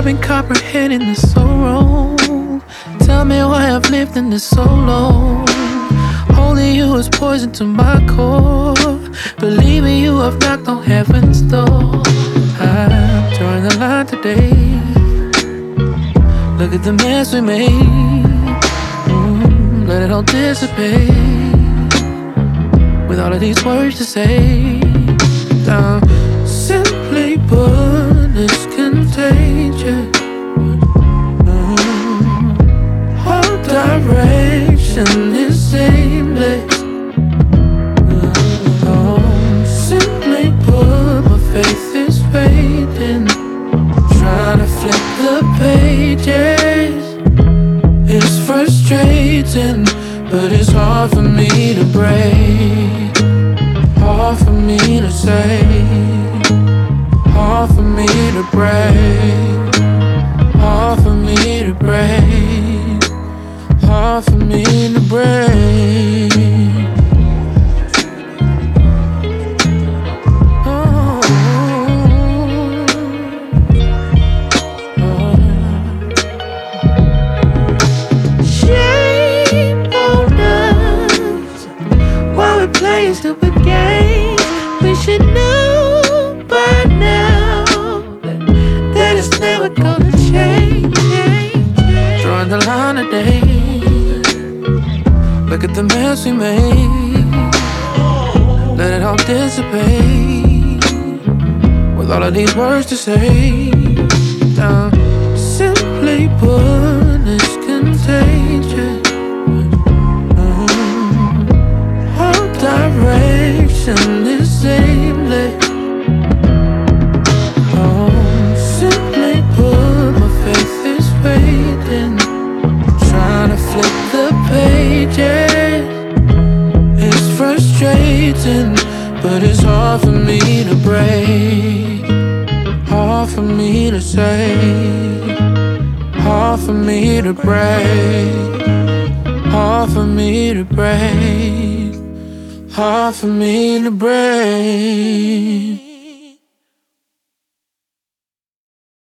I've been comprehending this so wrong. Tell me why I've lived in this so long. Only you is poison to my core. Believe me, you have knocked on heaven's door. I'm drawing the line today. Look at the mess we made. Let it all dissipate. With all of these words to say. Simply put, it's contagious. All direction is aimless. Simply put, my faith is fading. Trying to flip the pages. It's frustrating, but it's hard for me to break. Hard for me to say. Hard for me to break. Hard for me to break. Hard for me to break. Playing stupid games. We should know by now that it's never gonna change. Drawing the line today. Look at the mess we made. Let it all dissipate. With all of these words to say. Simply put, it's contagious. Direction is aimless. Simply put, my faith is fading. Trying to flip the pages. It's frustrating, but it's hard for me to break. Hard for me to say. Hard for me to break. Hard for me to break. Hard for me to break.